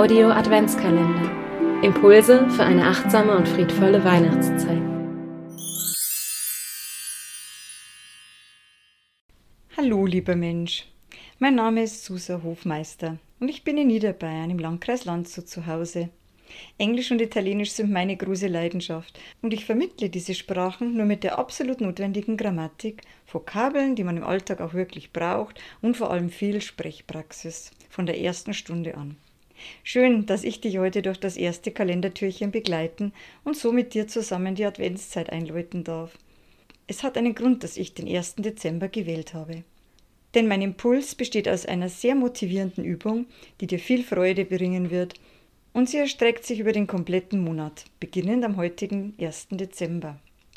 Audio Adventskalender. Impulse für eine achtsame und friedvolle Weihnachtszeit. Hallo lieber Mensch, mein Name ist Susa Hofmeister und ich bin in Niederbayern im Landkreis Landshut zu Hause. Englisch und Italienisch sind meine große Leidenschaft und ich vermittle diese Sprachen nur mit der absolut notwendigen Grammatik, Vokabeln, die man im Alltag auch wirklich braucht und vor allem viel Sprechpraxis von der ersten Stunde an. Schön, dass ich dich heute durch das erste Kalendertürchen begleiten und so mit dir zusammen die Adventszeit einläuten darf. Es hat einen Grund, dass ich den 1. Dezember gewählt habe. Denn mein Impuls besteht aus einer sehr motivierenden Übung, die dir viel Freude bringen wird, und sie erstreckt sich über den kompletten Monat, beginnend am heutigen 1. Dezember.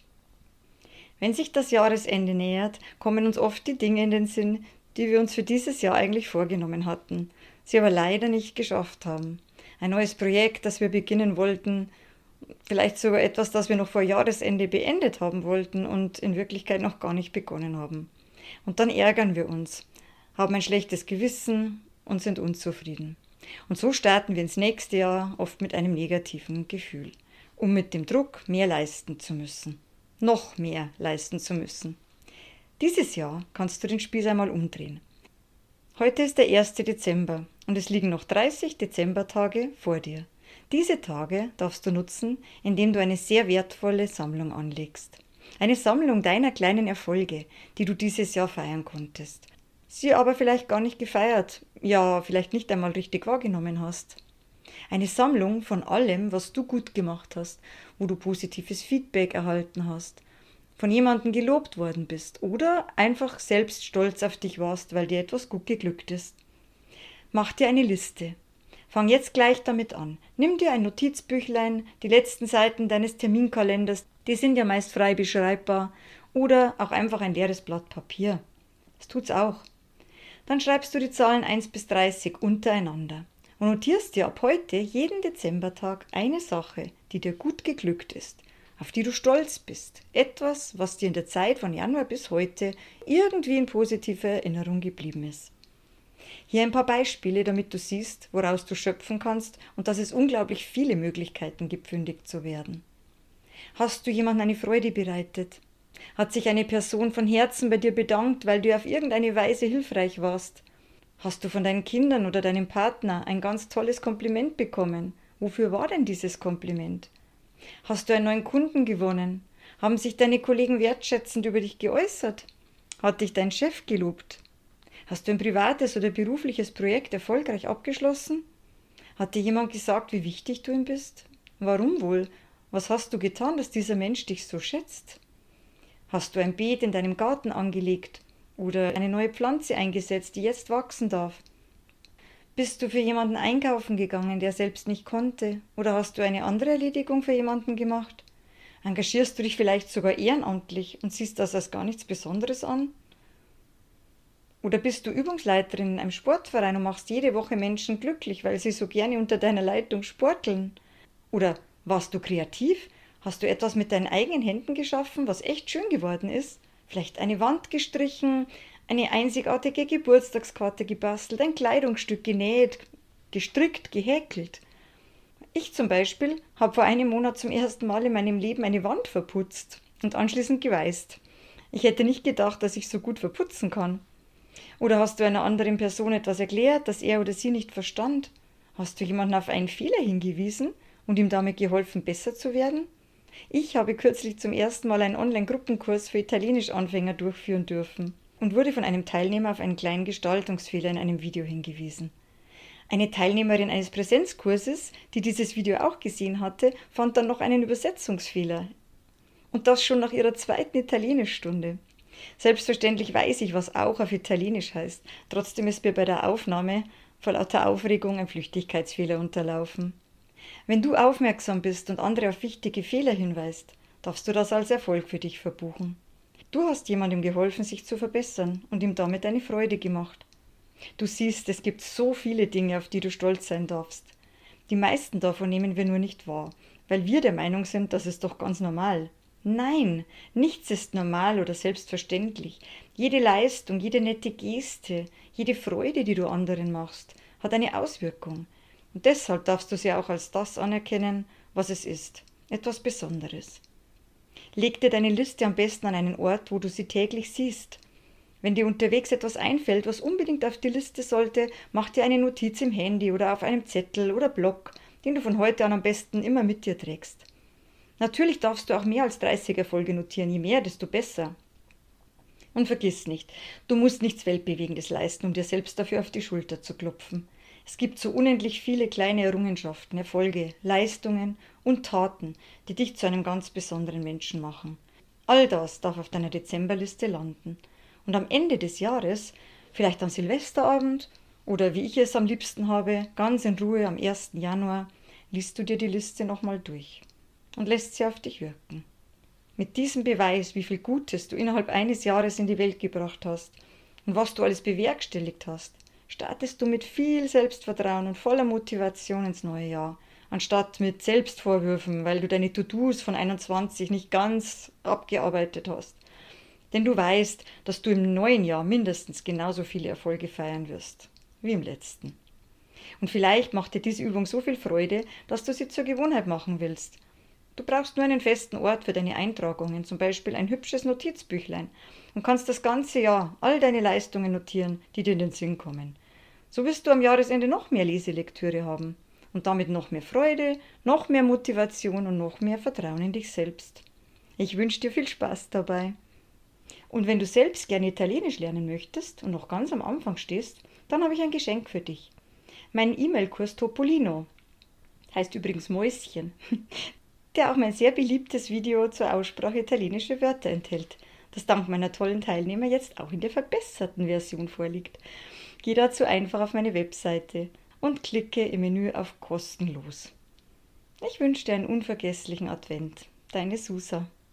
Wenn sich das Jahresende nähert, kommen uns oft die Dinge in den Sinn, die wir uns für dieses Jahr eigentlich vorgenommen hatten, sie aber leider nicht geschafft haben. Ein neues Projekt, das wir beginnen wollten, vielleicht sogar etwas, das wir noch vor Jahresende beendet haben wollten und in Wirklichkeit noch gar nicht begonnen haben. Und dann ärgern wir uns, haben ein schlechtes Gewissen und sind unzufrieden. Und so starten wir ins nächste Jahr oft mit einem negativen Gefühl, um mit dem Druck mehr leisten zu müssen. Noch mehr leisten zu müssen. Dieses Jahr kannst du den Spieß einmal umdrehen. Heute ist der 1. Dezember und es liegen noch 30 Dezembertage vor dir. Diese Tage darfst du nutzen, indem du eine sehr wertvolle Sammlung anlegst. Eine Sammlung deiner kleinen Erfolge, die du dieses Jahr feiern konntest. Sie aber vielleicht gar nicht gefeiert, ja, vielleicht nicht einmal richtig wahrgenommen hast. Eine Sammlung von allem, was du gut gemacht hast, wo du positives Feedback erhalten hast, von jemandem gelobt worden bist oder einfach selbst stolz auf dich warst, weil dir etwas gut geglückt ist. Mach dir eine Liste. Fang jetzt gleich damit an. Nimm dir ein Notizbüchlein, die letzten Seiten deines Terminkalenders, die sind ja meist frei beschreibbar, oder auch einfach ein leeres Blatt Papier. Das tut's auch. Dann schreibst du die Zahlen 1 bis 30 untereinander und notierst dir ab heute jeden Dezembertag eine Sache, die dir gut geglückt ist, auf die du stolz bist. Etwas, was dir in der Zeit von Januar bis heute irgendwie in positiver Erinnerung geblieben ist. Hier ein paar Beispiele, damit du siehst, woraus du schöpfen kannst und dass es unglaublich viele Möglichkeiten gibt, fündig zu werden. Hast du jemandem eine Freude bereitet? Hat sich eine Person von Herzen bei dir bedankt, weil du auf irgendeine Weise hilfreich warst? Hast du von deinen Kindern oder deinem Partner ein ganz tolles Kompliment bekommen? Wofür war denn dieses Kompliment? Hast du einen neuen Kunden gewonnen? Haben sich deine Kollegen wertschätzend über dich geäußert? Hat dich dein Chef gelobt? Hast du ein privates oder berufliches Projekt erfolgreich abgeschlossen? Hat dir jemand gesagt, wie wichtig du ihm bist? Warum wohl? Was hast du getan, dass dieser Mensch dich so schätzt? Hast du ein Beet in deinem Garten angelegt oder eine neue Pflanze eingesetzt, die jetzt wachsen darf? Bist du für jemanden einkaufen gegangen, der selbst nicht konnte? Oder hast du eine andere Erledigung für jemanden gemacht? Engagierst du dich vielleicht sogar ehrenamtlich und siehst das als gar nichts Besonderes an? Oder bist du Übungsleiterin in einem Sportverein und machst jede Woche Menschen glücklich, weil sie so gerne unter deiner Leitung sporteln? Oder warst du kreativ? Hast du etwas mit deinen eigenen Händen geschaffen, was echt schön geworden ist? Vielleicht eine Wand gestrichen, eine einzigartige Geburtstagskarte gebastelt, ein Kleidungsstück genäht, gestrickt, gehäkelt. Ich zum Beispiel habe vor einem Monat zum ersten Mal in meinem Leben eine Wand verputzt und anschließend geweißt. Ich hätte nicht gedacht, dass ich so gut verputzen kann. Oder hast du einer anderen Person etwas erklärt, das er oder sie nicht verstand? Hast du jemanden auf einen Fehler hingewiesen und ihm damit geholfen, besser zu werden? Ich habe kürzlich zum ersten Mal einen Online-Gruppenkurs für Italienisch-Anfänger durchführen dürfen und wurde von einem Teilnehmer auf einen kleinen Gestaltungsfehler in einem Video hingewiesen. Eine Teilnehmerin eines Präsenzkurses, die dieses Video auch gesehen hatte, fand dann noch einen Übersetzungsfehler. Und das schon nach ihrer 2. Italienischstunde. Selbstverständlich weiß ich, was auch auf Italienisch heißt. Trotzdem ist mir bei der Aufnahme vor lauter Aufregung ein Flüchtigkeitsfehler unterlaufen. Wenn du aufmerksam bist und andere auf wichtige Fehler hinweist, darfst du das als Erfolg für dich verbuchen. Du hast jemandem geholfen, sich zu verbessern und ihm damit eine Freude gemacht. Du siehst, es gibt so viele Dinge, auf die du stolz sein darfst. Die meisten davon nehmen wir nur nicht wahr, weil wir der Meinung sind, das ist doch ganz normal. Nein, nichts ist normal oder selbstverständlich. Jede Leistung, jede nette Geste, jede Freude, die du anderen machst, hat eine Auswirkung. Und deshalb darfst du sie auch als das anerkennen, was es ist, etwas Besonderes. Leg dir deine Liste am besten an einen Ort, wo du sie täglich siehst. Wenn dir unterwegs etwas einfällt, was unbedingt auf die Liste sollte, mach dir eine Notiz im Handy oder auf einem Zettel oder Block, den du von heute an am besten immer mit dir trägst. Natürlich darfst du auch mehr als 30 Erfolge notieren, je mehr, desto besser. Und vergiss nicht, du musst nichts Weltbewegendes leisten, um dir selbst dafür auf die Schulter zu klopfen. Es gibt so unendlich viele kleine Errungenschaften, Erfolge, Leistungen und Taten, die dich zu einem ganz besonderen Menschen machen. All das darf auf deiner Dezemberliste landen. Und am Ende des Jahres, vielleicht am Silvesterabend oder wie ich es am liebsten habe, ganz in Ruhe am 1. Januar, liest du dir die Liste nochmal durch und lässt sie auf dich wirken. Mit diesem Beweis, wie viel Gutes du innerhalb eines Jahres in die Welt gebracht hast und was du alles bewerkstelligt hast, startest du mit viel Selbstvertrauen und voller Motivation ins neue Jahr, anstatt mit Selbstvorwürfen, weil du deine To-Dos von 21 nicht ganz abgearbeitet hast. Denn du weißt, dass du im neuen Jahr mindestens genauso viele Erfolge feiern wirst wie im letzten. Und vielleicht macht dir diese Übung so viel Freude, dass du sie zur Gewohnheit machen willst. Du brauchst nur einen festen Ort für deine Eintragungen, zum Beispiel ein hübsches Notizbüchlein, und kannst das ganze Jahr all deine Leistungen notieren, die dir in den Sinn kommen. So wirst du am Jahresende noch mehr Leselektüre haben und damit noch mehr Freude, noch mehr Motivation und noch mehr Vertrauen in dich selbst. Ich wünsche dir viel Spaß dabei. Und wenn du selbst gerne Italienisch lernen möchtest und noch ganz am Anfang stehst, dann habe ich ein Geschenk für dich. Mein E-Mail-Kurs Topolino, heißt übrigens Mäuschen, der auch mein sehr beliebtes Video zur Aussprache italienischer Wörter enthält, das dank meiner tollen Teilnehmer jetzt auch in der verbesserten Version vorliegt. Geh dazu einfach auf meine Webseite und klicke im Menü auf Kostenlos. Ich wünsche dir einen unvergesslichen Advent. Deine Susa.